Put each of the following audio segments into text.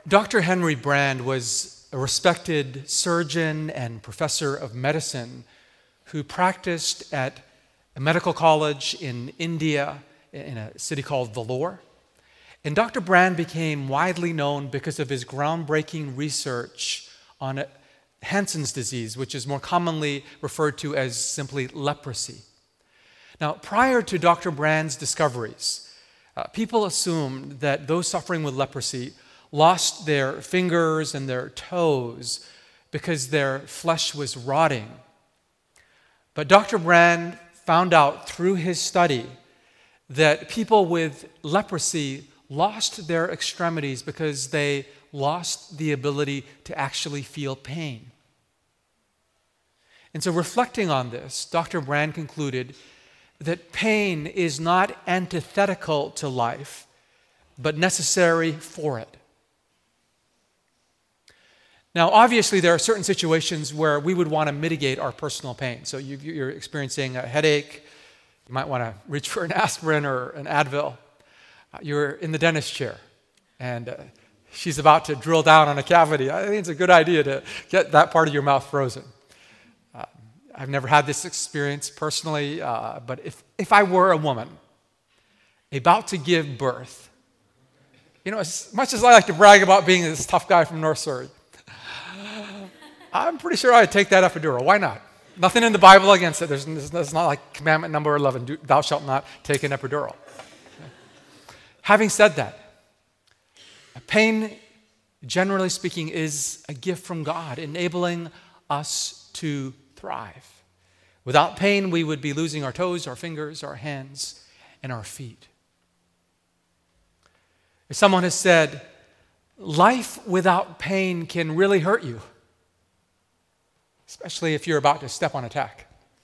Dr. Henry Brand was a respected surgeon and professor of medicine who practiced at a medical college in India in a city called Vellore. And Dr. Brand became widely known because of his groundbreaking research on Hansen's disease, which is more commonly referred to as simply leprosy. Now, prior to Dr. Brand's discoveries, people assumed that those suffering with leprosy lost their fingers and their toes because their flesh was rotting. But Dr. Brand found out through his study that people with leprosy lost their extremities because they lost the ability to actually feel pain. And so, reflecting on this, Dr. Brand concluded that pain is not antithetical to life, but necessary for it. Now, obviously, there are certain situations where we would want to mitigate our personal pain. So you're experiencing a headache, you might want to reach for an aspirin or an Advil. You're in the dentist chair, and she's about to drill down on a cavity. I think it's a good idea to get that part of your mouth frozen. I've never had this experience personally, but if I were a woman about to give birth, as much as I like to brag about being this tough guy from North Surrey, I'm pretty sure I'd take that epidural. Why not? Nothing in the Bible against it. There's not like commandment number 11, thou shalt not take an epidural. Having said that, pain, generally speaking, is a gift from God, enabling us to thrive. Without pain, we would be losing our toes, our fingers, our hands, and our feet. If someone has said, life without pain can really hurt you, especially if you're about to step on a tack.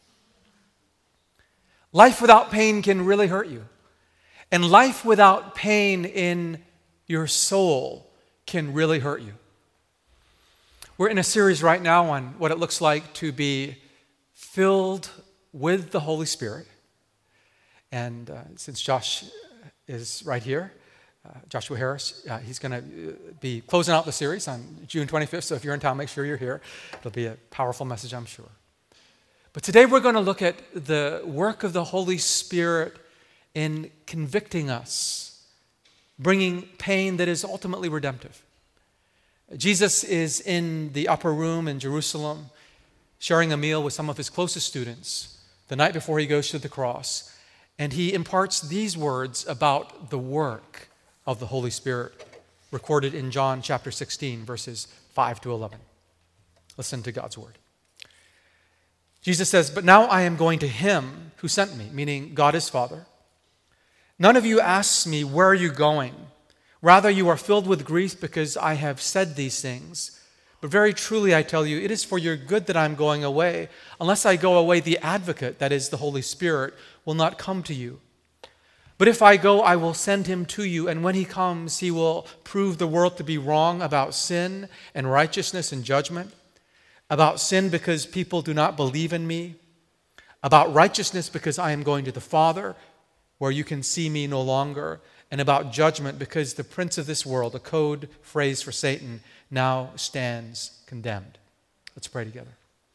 Life without pain can really hurt you. And life without pain in your soul can really hurt you. We're in a series right now on what it looks like to be filled with the Holy Spirit. And since Josh is right here, Joshua Harris, he's going to be closing out the series on June 25th. So if you're in town, make sure you're here. It'll be a powerful message, I'm sure. But today we're going to look at the work of the Holy Spirit in convicting us, bringing pain that is ultimately redemptive. Jesus is in the upper room in Jerusalem, sharing a meal with some of his closest students the night before he goes to the cross. And he imparts these words about the work of the Holy Spirit, recorded in John chapter 16, verses 5 to 11. Listen to God's word. Jesus says, "But now I am going to him who sent me," meaning God his Father. "None of you asks me, 'Where are you going?' Rather, you are filled with grief because I have said these things. But very truly I tell you, it is for your good that I am going away. Unless I go away, the advocate, that is the Holy Spirit, will not come to you. But if I go, I will send him to you, and when he comes, he will prove the world to be wrong about sin and righteousness and judgment. About sin because people do not believe in me. About righteousness because I am going to the Father, where you can see me no longer. And about judgment because the prince of this world, a code phrase for Satan, now stands condemned." Let's pray together.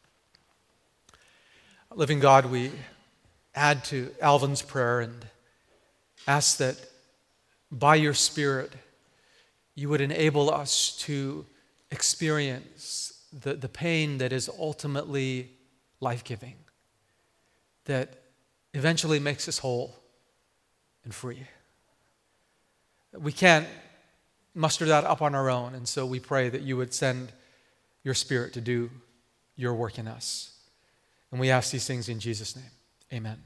Living God, we add to Alvin's prayer and ask that by your Spirit, you would enable us to experience the pain that is ultimately life-giving, that eventually makes us whole and free. We can't muster that up on our own, and so we pray that you would send your Spirit to do your work in us. And we ask these things in Jesus' name. Amen.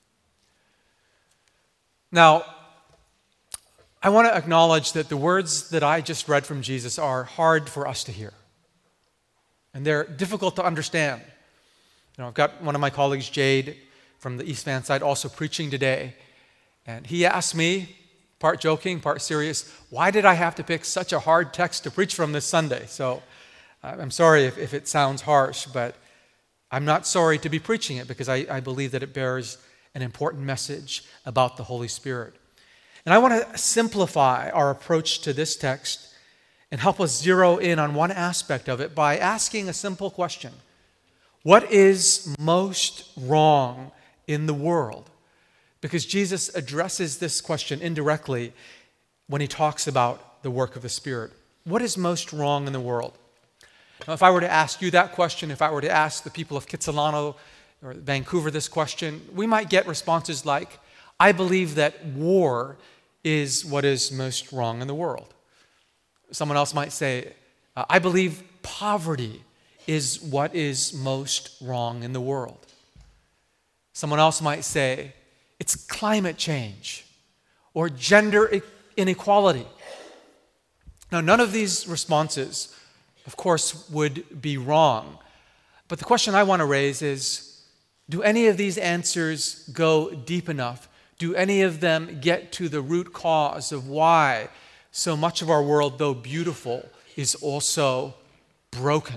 Now, I want to acknowledge that the words that I just read from Jesus are hard for us to hear. And they're difficult to understand. I've got one of my colleagues, Jade, from the East Van side, also preaching today. And he asked me, part joking, part serious, why did I have to pick such a hard text to preach from this Sunday? So I'm sorry if it sounds harsh, but I'm not sorry to be preaching it because I believe that it bears an important message about the Holy Spirit. And I want to simplify our approach to this text and help us zero in on one aspect of it by asking a simple question. What is most wrong in the world? Because Jesus addresses this question indirectly when he talks about the work of the Spirit. What is most wrong in the world? Now, if I were to ask you that question, if I were to ask the people of Kitsilano or Vancouver this question, we might get responses like, I believe that war is what is most wrong in the world. Someone else might say, I believe poverty is what is most wrong in the world. Someone else might say, it's climate change or gender inequality. Now, none of these responses, of course, would be wrong. But the question I want to raise is, do any of these answers go deep enough? Do any of them get to the root cause of why so much of our world, though beautiful, is also broken?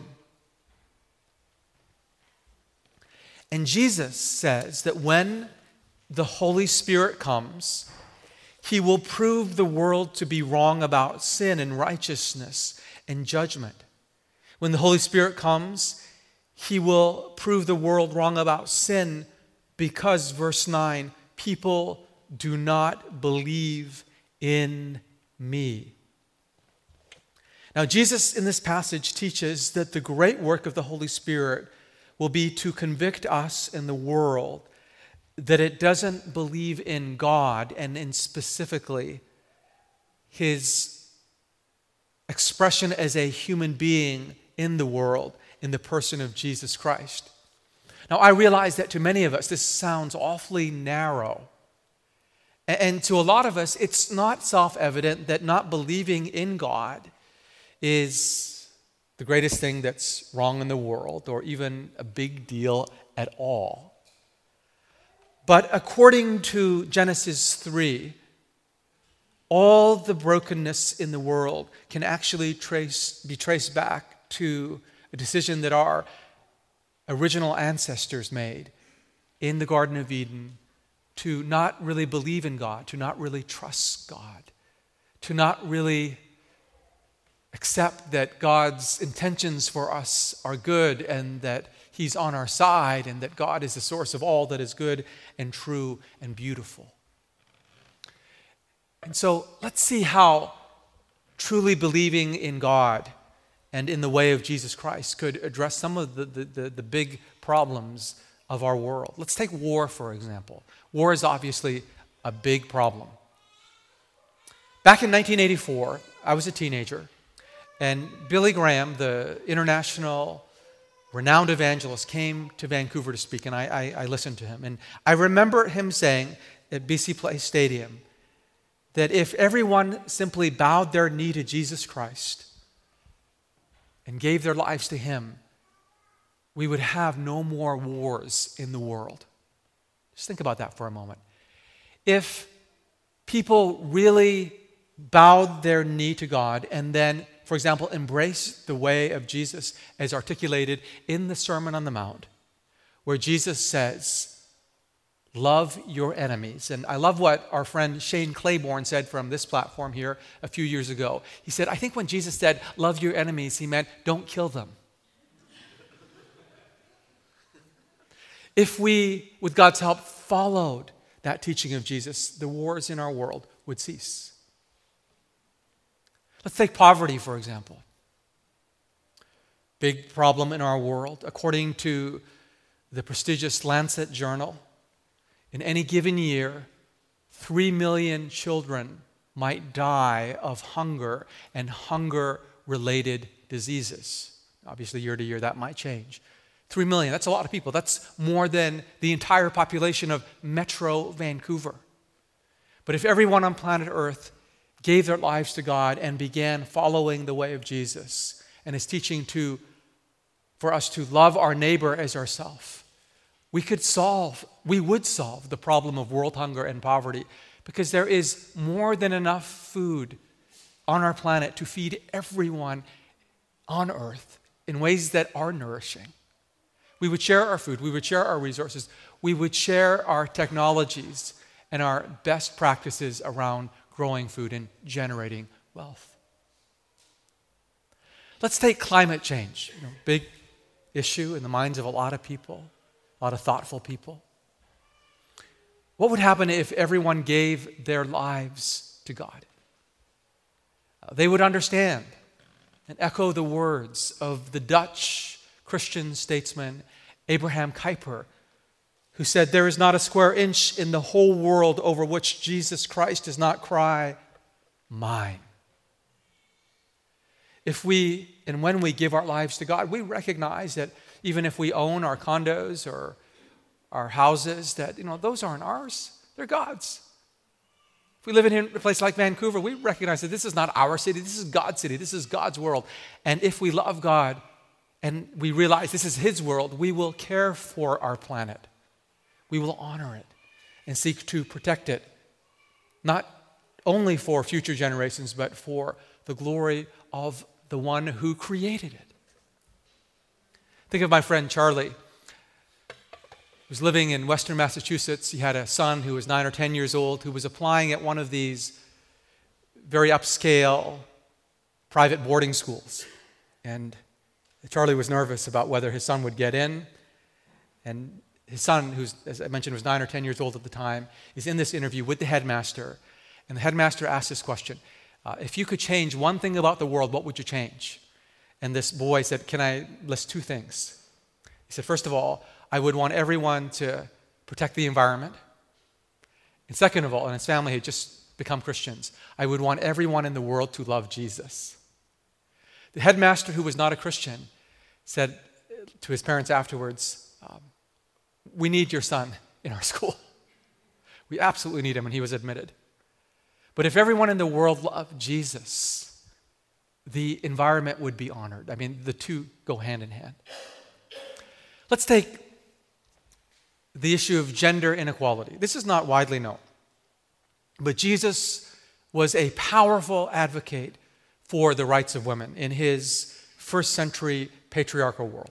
And Jesus says that when the Holy Spirit comes, he will prove the world to be wrong about sin and righteousness and judgment. When the Holy Spirit comes, he will prove the world wrong about sin because, verse 9, people do not believe in me. Now, Jesus in this passage teaches that the great work of the Holy Spirit will be to convict us in the world that it doesn't believe in God and in specifically his expression as a human being in the world in the person of Jesus Christ. Now, I realize that to many of us, this sounds awfully narrow. And to a lot of us, it's not self-evident that not believing in God is the greatest thing that's wrong in the world or even a big deal at all. But according to Genesis 3, all the brokenness in the world can actually be traced back to a decision that our original ancestors made in the Garden of Eden to not really believe in God, to not really trust God, to not really accept that God's intentions for us are good and that he's on our side and that God is the source of all that is good and true and beautiful. And so let's see how truly believing in God and in the way of Jesus Christ could address some of the big problems of our world. Let's take war, for example. War is obviously a big problem. Back in 1984, I was a teenager, and Billy Graham, the international renowned evangelist, came to Vancouver to speak, and I listened to him. And I remember him saying at BC Place Stadium that if everyone simply bowed their knee to Jesus Christ and gave their lives to him, we would have no more wars in the world. Just think about that for a moment. If people really bowed their knee to God and then, for example, embraced the way of Jesus as articulated in the Sermon on the Mount, where Jesus says, love your enemies. And I love what our friend Shane Claiborne said from this platform here a few years ago. He said, I think when Jesus said, love your enemies, he meant, don't kill them. If we, with God's help, followed that teaching of Jesus, the wars in our world would cease. Let's take poverty, for example. Big problem in our world. According to the prestigious Lancet Journal, in any given year, 3 million children might die of hunger and hunger-related diseases. Obviously, year to year, that might change. 3 million, that's a lot of people. That's more than the entire population of Metro Vancouver. But if everyone on planet Earth gave their lives to God and began following the way of Jesus and his teaching for us to love our neighbor as ourselves, we would solve the problem of world hunger and poverty, because there is more than enough food on our planet to feed everyone on earth in ways that are nourishing. We would share our food, we would share our resources, we would share our technologies and our best practices around growing food and generating wealth. Let's take climate change, big issue in the minds of a lot of people, a lot of thoughtful people. What would happen if everyone gave their lives to God? They would understand and echo the words of the Dutch Christian statesman Abraham Kuyper, who said, "There is not a square inch in the whole world over which Jesus Christ does not cry, 'Mine.'" If we and when we give our lives to God, we recognize that even if we own our condos or our houses, that those aren't ours, they're God's. If we live in a place like Vancouver, we recognize that this is not our city, this is God's city, this is God's world. And if we love God and we realize this is His world, we will care for our planet. We will honor it and seek to protect it, not only for future generations, but for the glory of the one who created it. Think of my friend Charlie, who was living in Western Massachusetts. He had a son who was 9 or 10 years old who was applying at one of these very upscale private boarding schools. And Charlie was nervous about whether his son would get in. And his son, who, as I mentioned, was 9 or 10 years old at the time, is in this interview with the headmaster. And the headmaster asked this question, if you could change one thing about the world, what would you change? And this boy said, "Can I list 2 things?" He said, "First of all, I would want everyone to protect the environment. And second of all," and his family had just become Christians, "I would want everyone in the world to love Jesus." The headmaster, who was not a Christian, said to his parents afterwards, "We need your son in our school. We absolutely need him," and he was admitted. But if everyone in the world loved Jesus, the environment would be honored. I mean, the two go hand in hand. Let's take the issue of gender inequality. This is not widely known, but Jesus was a powerful advocate for the rights of women in his first century patriarchal world.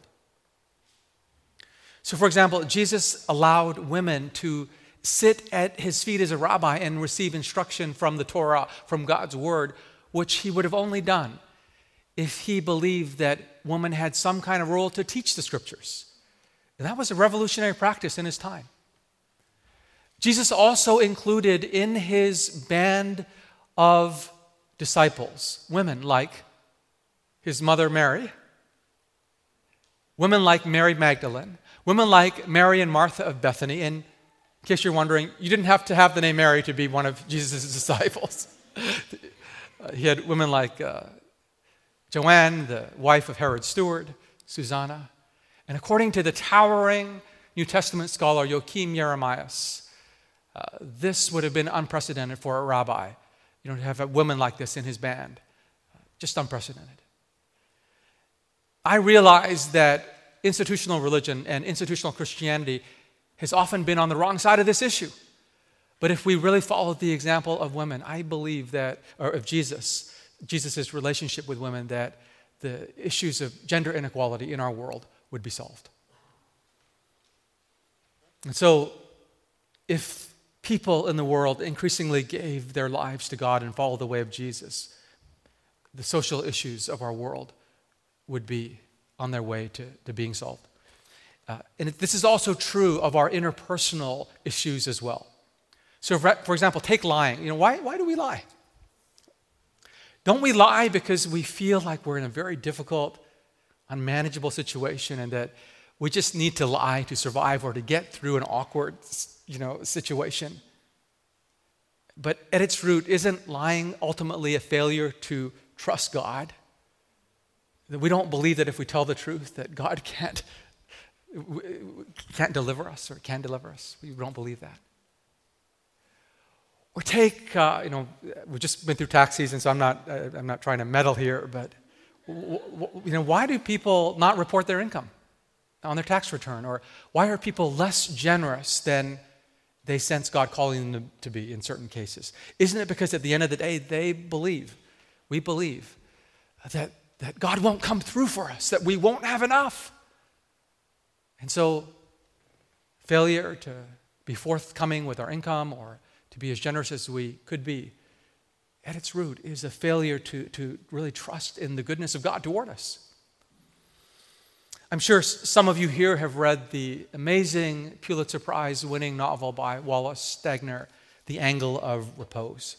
So, for example, Jesus allowed women to sit at his feet as a rabbi and receive instruction from the Torah, from God's word, which he would have only done if he believed that woman had some kind of role to teach the scriptures. And that was a revolutionary practice in his time. Jesus also included in his band of disciples women like his mother Mary, women like Mary Magdalene, women like Mary and Martha of Bethany. And in case you're wondering, you didn't have to have the name Mary to be one of Jesus' disciples. He had women like Joanne, the wife of Herod's steward, Susanna. And according to the towering New Testament scholar Joachim Jeremias, this would have been unprecedented for a rabbi, to have a woman like this in his band. Just unprecedented. I realize that institutional religion and institutional Christianity has often been on the wrong side of this issue. But if we really followed the example of women, I believe that, or of Jesus' relationship with women, that the issues of gender inequality in our world would be solved. And so, if people in the world increasingly gave their lives to God and followed the way of Jesus, the social issues of our world would be on their way to being solved. And this is also true of our interpersonal issues as well. So, for example, take lying. Why do we lie? Don't we lie because we feel like we're in a very difficult, unmanageable situation and that we just need to lie to survive or to get through an awkward, situation? But at its root, isn't lying ultimately a failure to trust God? That we don't believe that if we tell the truth that God can't deliver us or can deliver us. We don't believe that. Or take, we've just been through tax season, so I'm not trying to meddle here, but why do people not report their income on their tax return? Or why are people less generous than they sense God calling them to be in certain cases? Isn't it because at the end of the day, we believe that God won't come through for us, that we won't have enough? And so, failure to be forthcoming with our income or to be as generous as we could be at its root is a failure to really trust in the goodness of God toward us. I'm sure some of you here have read the amazing Pulitzer Prize-winning novel by Wallace Stegner, The Angle of Repose.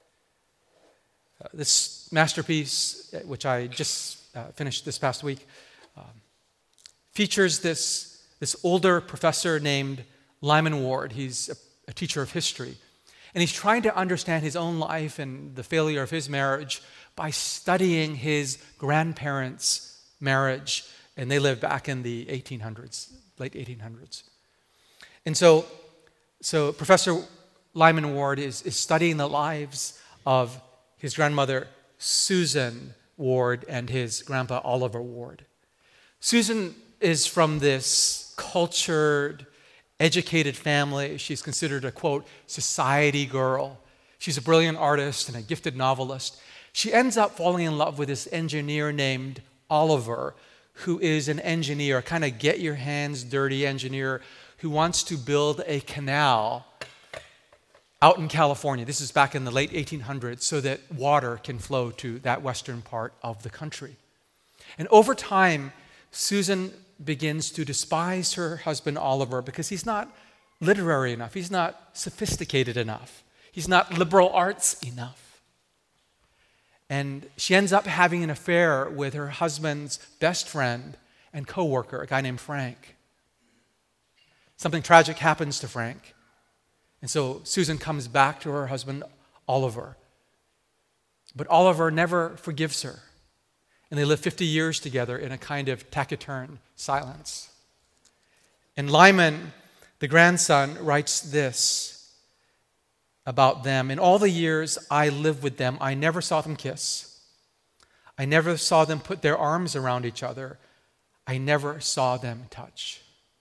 This masterpiece, which I just finished this past week, features this older professor named Lyman Ward. He's a teacher of history. And he's trying to understand his own life and the failure of his marriage by studying his grandparents' marriage. And they lived back in the 1800s, late 1800s. And so Professor Lyman Ward is studying the lives of his grandmother, Susan Ward, and his grandpa, Oliver Ward. Susan is from this cultured, educated family. She's considered a, quote, society girl. She's a brilliant artist and a gifted novelist. She ends up falling in love with this engineer named Oliver, who is an engineer, a kind of get your hands dirty engineer who wants to build a canal out in California. This is back in the late 1800s, so that water can flow to that western part of the country. And over time, Susan begins to despise her husband Oliver because he's not literary enough, he's not sophisticated enough, he's not liberal arts enough. And she ends up having an affair with her husband's best friend and co-worker, a guy named Frank. Something tragic happens to Frank. And so Susan comes back to her husband Oliver. But Oliver never forgives her. And they live 50 years together in a kind of taciturn silence. And Lyman, the grandson, writes this about them. In all the years I lived with them, I never saw them kiss. I never saw them put their arms around each other. I never saw them touch.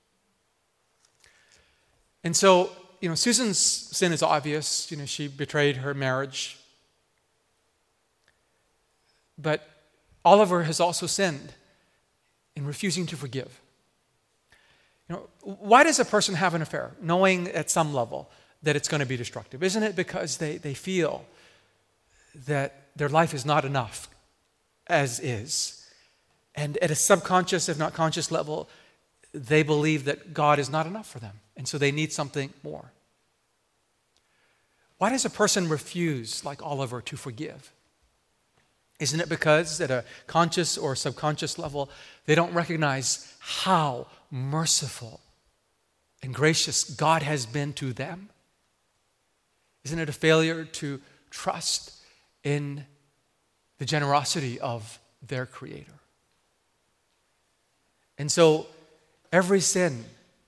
And so, Susan's sin is obvious. She betrayed her marriage. But Oliver has also sinned in refusing to forgive. Why does a person have an affair, knowing at some level that it's going to be destructive? Isn't it because they feel that their life is not enough as is? And at a subconscious, if not conscious level, they believe that God is not enough for them. And so they need something more. Why does a person refuse, like Oliver, to forgive? Isn't it because at a conscious or subconscious level, they don't recognize how merciful and gracious God has been to them? Isn't it a failure to trust in the generosity of their Creator? And so every sin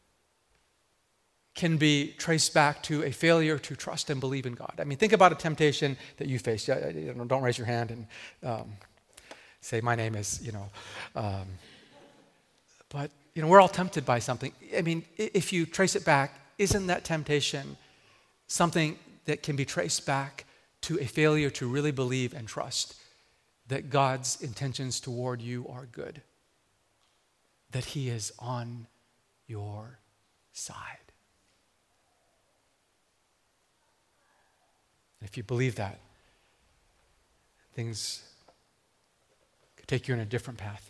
can be traced back to a failure to trust and believe in God. I mean, think about a temptation that you face. Don't raise your hand and say, my name is, but, we're all tempted by something. I mean, if you trace it back, isn't that temptation something that can be traced back to a failure to really believe and trust that God's intentions toward you are good? That He is on your side. If you believe that, things could take you in a different path.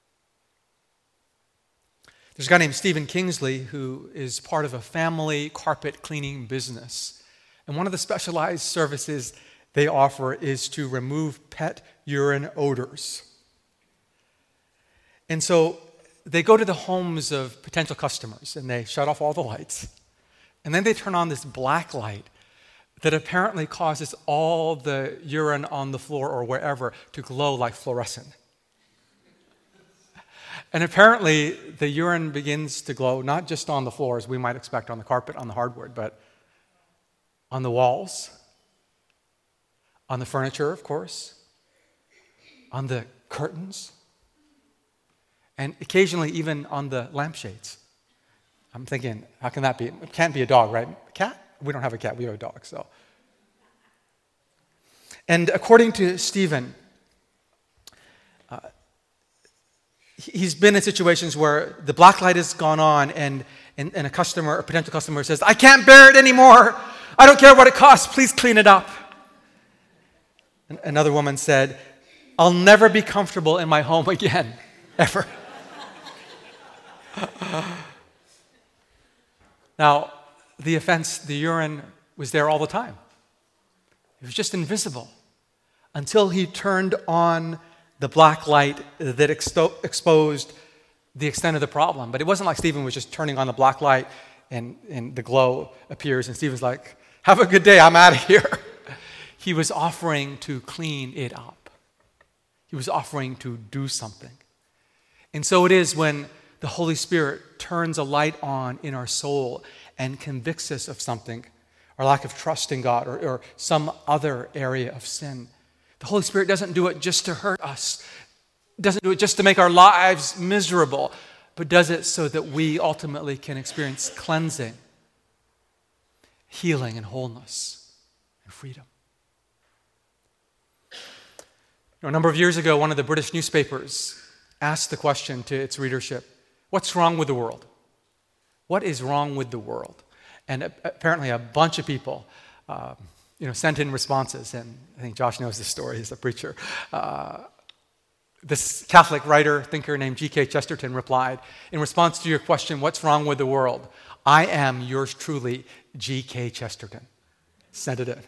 There's a guy named Stephen Kingsley who is part of a family carpet cleaning business. And one of the specialized services they offer is to remove pet urine odors. And so they go to the homes of potential customers and they shut off all the lights. And then they turn on this black light that apparently causes all the urine on the floor or wherever to glow like fluorescent. And apparently the urine begins to glow not just on the floor as we might expect on the carpet, on the hardwood, but on the walls, on the furniture, of course, on the curtains, and occasionally even on the lampshades. I'm thinking, how can that be? It can't be a dog, right? A cat? We don't have a cat, we have a dog, so. And according to Stephen, he's been in situations where the black light has gone on and a customer, a potential customer says, I can't bear it anymore. I don't care what it costs, please clean it up. Another woman said, "I'll never be comfortable in my home again, ever." Now, the offense, the urine, was there all the time. It was just invisible until he turned on the black light that exposed the extent of the problem. But it wasn't like Stephen was just turning on the black light and the glow appears and Stephen's like, "Have a good day, I'm out of here." He was offering to clean it up. He was offering to do something. And so it is when the Holy Spirit turns a light on in our soul and convicts us of something, our lack of trust in God or some other area of sin. The Holy Spirit doesn't do it just to hurt us, doesn't do it just to make our lives miserable, but does it so that we ultimately can experience cleansing, healing, and wholeness, and freedom. A number of years ago, one of the British newspapers asked the question to its readership, "What's wrong with the world? What is wrong with the world?" And apparently a bunch of people sent in responses, and I think Josh knows this story, he's a preacher. This Catholic writer, thinker named G.K. Chesterton replied, "In response to your question, what's wrong with the world? I am yours truly, G.K. Chesterton." Sent it in.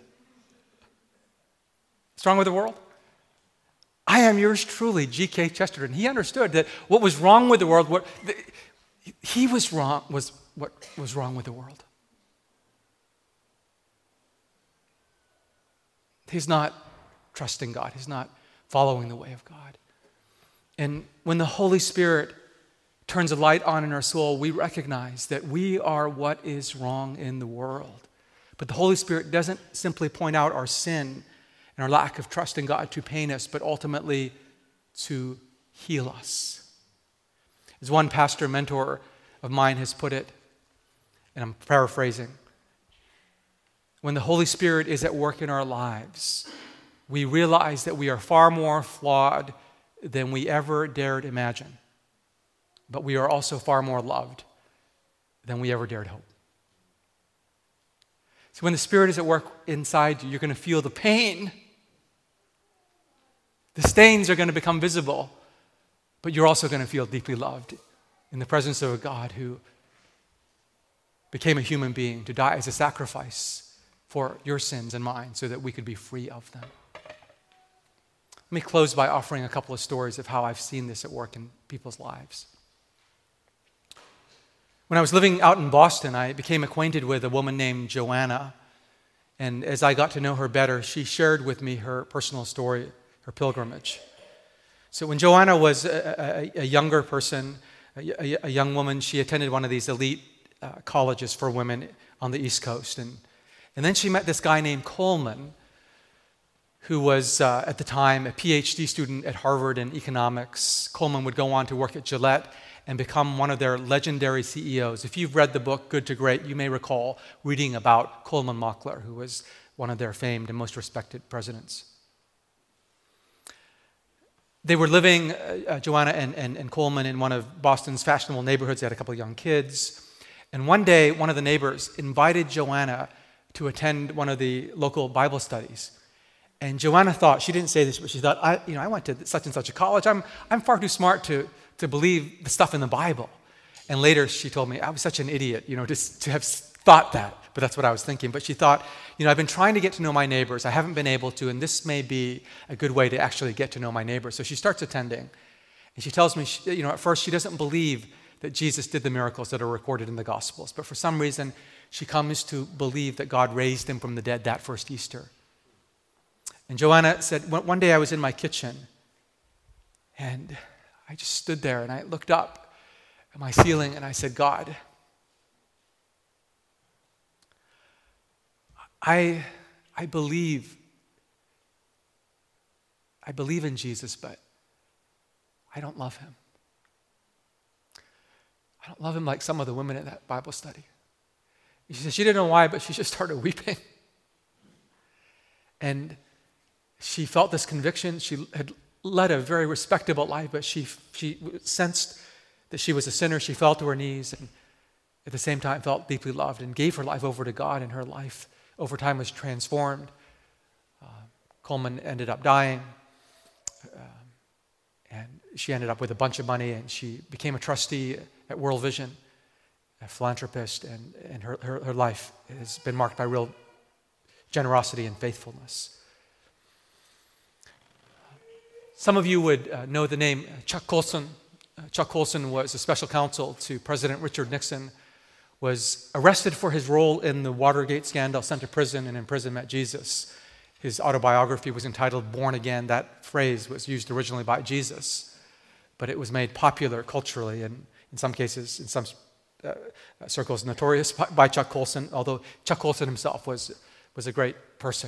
What's wrong with the world? I am yours truly, G.K. Chesterton. He understood that what was wrong with the world, what was wrong with the world. He's not trusting God. He's not following the way of God. And when the Holy Spirit turns a light on in our soul, we recognize that we are what is wrong in the world. But the Holy Spirit doesn't simply point out our sin and our lack of trust in God to pain us, but ultimately to heal us. As one pastor mentor of mine has put it, and I'm paraphrasing, when the Holy Spirit is at work in our lives, we realize that we are far more flawed than we ever dared imagine, but we are also far more loved than we ever dared hope. So when the Spirit is at work inside you, you're going to feel the pain. The stains are going to become visible, but you're also going to feel deeply loved in the presence of a God who became a human being to die as a sacrifice for your sins and mine so that we could be free of them. Let me close by offering a couple of stories of how I've seen this at work in people's lives. When I was living out in Boston, I became acquainted with a woman named Joanna. And as I got to know her better, she shared with me her personal story, her pilgrimage. So when Joanna was a younger person, a young woman, she attended one of these elite colleges for women on the East Coast. And then she met this guy named Coleman, who was, at the time, a PhD student at Harvard in economics. Coleman would go on to work at Gillette and become one of their legendary CEOs. If you've read the book Good to Great, you may recall reading about Coleman Mockler, who was one of their famed and most respected presidents. They were living, Joanna and Coleman, in one of Boston's fashionable neighborhoods. They had a couple of young kids. And one day, one of the neighbors invited Joanna to attend one of the local Bible studies. And Joanna thought, she didn't say this, but she thought, I went to such and such a college. I'm far too smart to believe the stuff in the Bible. And later she told me, I was such an idiot, just to have thought that. But that's what I was thinking. But she thought, I've been trying to get to know my neighbors. I haven't been able to, and this may be a good way to actually get to know my neighbors. So she starts attending. And she tells me, at first she doesn't believe that Jesus did the miracles that are recorded in the Gospels. But for some reason, she comes to believe that God raised him from the dead that first Easter. And Joanna said, one day I was in my kitchen, and I just stood there, and I looked up at my ceiling, and I said, God, I believe in Jesus, but I don't love him. I don't love him like some of the women at that Bible study. And she said she didn't know why, but she just started weeping. And she felt this conviction. She had led a very respectable life, but she sensed that she was a sinner. She fell to her knees and at the same time felt deeply loved and gave her life over to God, and her life over time was transformed. Coleman ended up dying, and she ended up with a bunch of money, and she became a trustee at World Vision, a philanthropist, and her life has been marked by real generosity and faithfulness. Some of you would know the name Chuck Colson. Chuck Colson was a special counsel to President Richard Nixon, was arrested for his role in the Watergate scandal, sent to prison, and in prison met Jesus. His autobiography was entitled Born Again. That phrase was used originally by Jesus, but it was made popular culturally, and in some cases, in some circles, notorious by Chuck Colson, although Chuck Colson himself was a great person.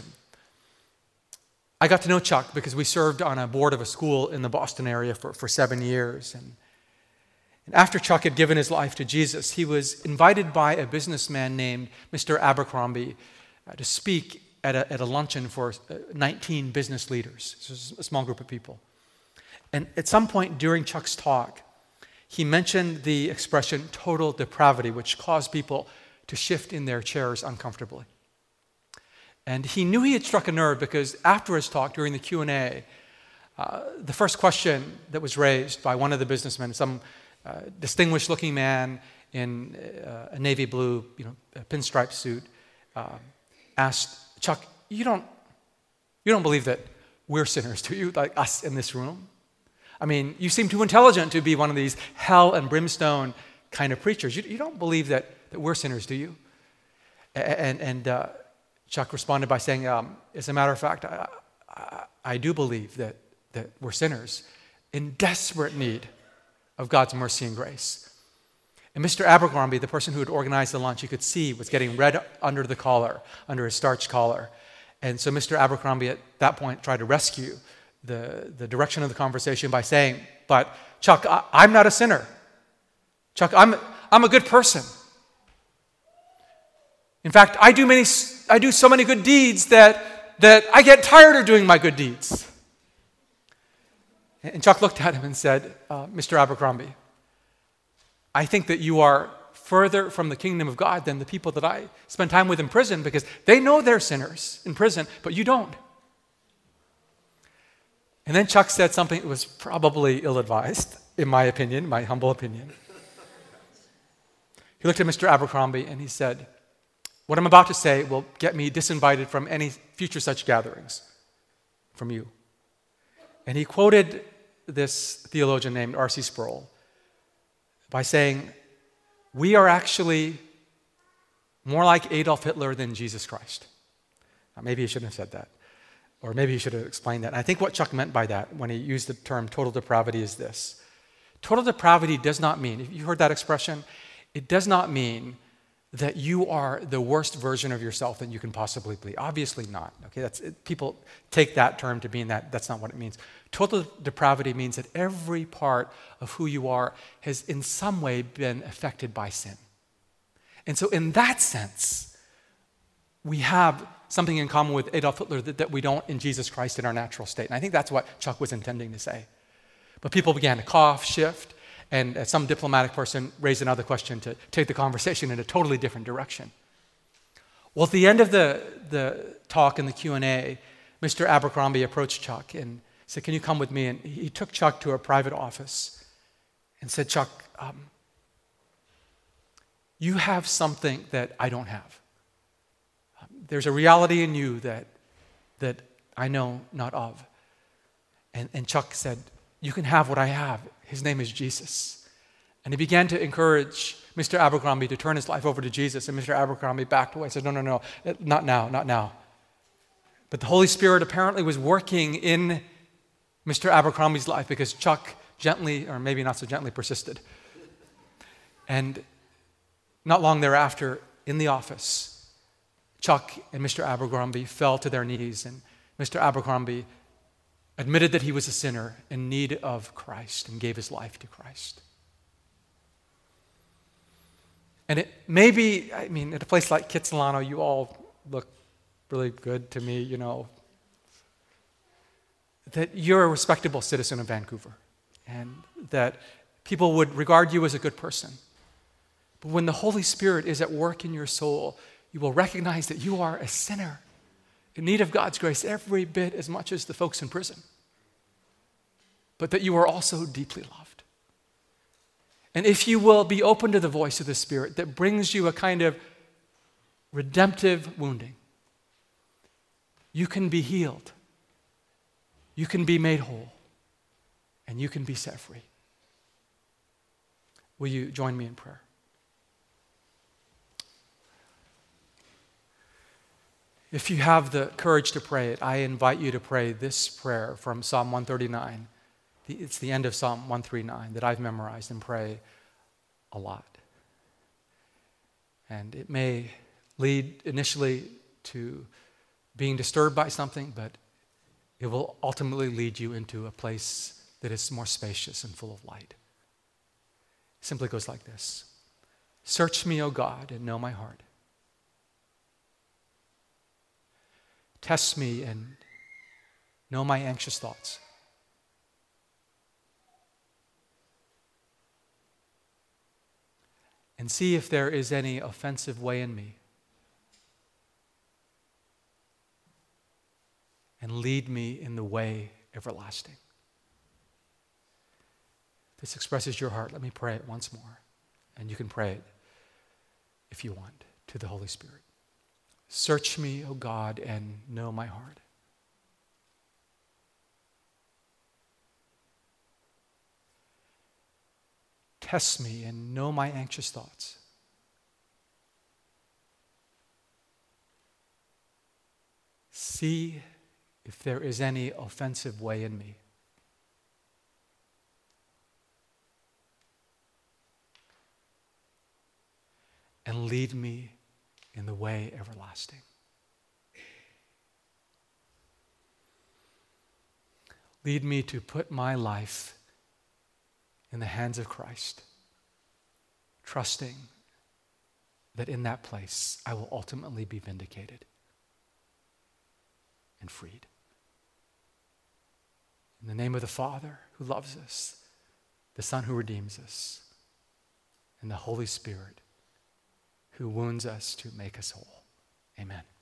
I got to know Chuck because we served on a board of a school in the Boston area for 7 years. And after Chuck had given his life to Jesus, he was invited by a businessman named Mr. Abercrombie to speak at a luncheon for 19 business leaders. So it was a small group of people. And at some point during Chuck's talk, he mentioned the expression total depravity, which caused people to shift in their chairs uncomfortably. And he knew he had struck a nerve because after his talk, during the Q&A, the first question that was raised by one of the businessmen, some distinguished-looking man in a navy blue, pinstripe suit, asked Chuck, "You don't believe that we're sinners, do you? Like us in this room? I mean, you seem too intelligent to be one of these hell and brimstone kind of preachers. You don't believe that we're sinners, do you?" And Chuck responded by saying, as a matter of fact, I do believe that we're sinners in desperate need of God's mercy and grace. And Mr. Abercrombie, the person who had organized the lunch, you could see was getting red under the collar, under his starched collar. And so Mr. Abercrombie at that point tried to rescue the direction of the conversation by saying, "But Chuck, I'm not a sinner. Chuck, I'm a good person. In fact, I do so many good deeds that I get tired of doing my good deeds." And Chuck looked at him and said, "Mr. Abercrombie, I think that you are further from the kingdom of God than the people that I spend time with in prison, because they know they're sinners in prison, but you don't." And then Chuck said something that was probably ill-advised, in my opinion, my humble opinion. He looked at Mr. Abercrombie and he said, "What I'm about to say will get me disinvited from any future such gatherings from you." And he quoted this theologian named R.C. Sproul by saying, "We are actually more like Adolf Hitler than Jesus Christ." Now, maybe he shouldn't have said that, or maybe he should have explained that. And I think what Chuck meant by that when he used the term total depravity is this. Total depravity does not mean, if you heard that expression, it does not mean that you are the worst version of yourself that you can possibly be. Obviously not. Okay, people take that term to mean that. That's not what it means. Total depravity means that every part of who you are has in some way been affected by sin. And so in that sense, we have something in common with Adolf Hitler that we don't in Jesus Christ in our natural state. And I think that's what Chuck was intending to say. But people began to cough, shift, and some diplomatic person raised another question to take the conversation in a totally different direction. Well, at the end of the talk in the Q&A, Mr. Abercrombie approached Chuck and said, "Can you come with me?" And he took Chuck to a private office and said, "Chuck, you have something that I don't have. There's a reality in you that I know not of." And Chuck said, "You can have what I have. His name is Jesus." And he began to encourage Mr. Abercrombie to turn his life over to Jesus. And Mr. Abercrombie backed away and said, no, not now. But the Holy Spirit apparently was working in Mr. Abercrombie's life because Chuck gently, or maybe not so gently, persisted. And not long thereafter, in the office, Chuck and Mr. Abercrombie fell to their knees, and Mr. Abercrombie admitted that he was a sinner in need of Christ and gave his life to Christ. And it may be, at a place like Kitsilano, you all look really good to me, that you're a respectable citizen of Vancouver and that people would regard you as a good person. But when the Holy Spirit is at work in your soul, you will recognize that you are a sinner in need of God's grace every bit as much as the folks in prison, but that you are also deeply loved. And if you will be open to the voice of the Spirit that brings you a kind of redemptive wounding, you can be healed, you can be made whole, and you can be set free. Will you join me in prayer? If you have the courage to pray it, I invite you to pray this prayer from Psalm 139. It's the end of Psalm 139 that I've memorized and pray a lot. And it may lead initially to being disturbed by something, but it will ultimately lead you into a place that is more spacious and full of light. It simply goes like this. Search me, O God, and know my heart. Test me and know my anxious thoughts. And see if there is any offensive way in me. And lead me in the way everlasting. This expresses your heart. Let me pray it once more. And you can pray it, if you want, to the Holy Spirit. Search me, O God, and know my heart. Test me and know my anxious thoughts. See if there is any offensive way in me. And lead me in the way everlasting. Lead me to put my life in the hands of Christ, trusting that in that place I will ultimately be vindicated and freed. In the name of the Father who loves us, the Son who redeems us, and the Holy Spirit who wounds us to make us whole. Amen.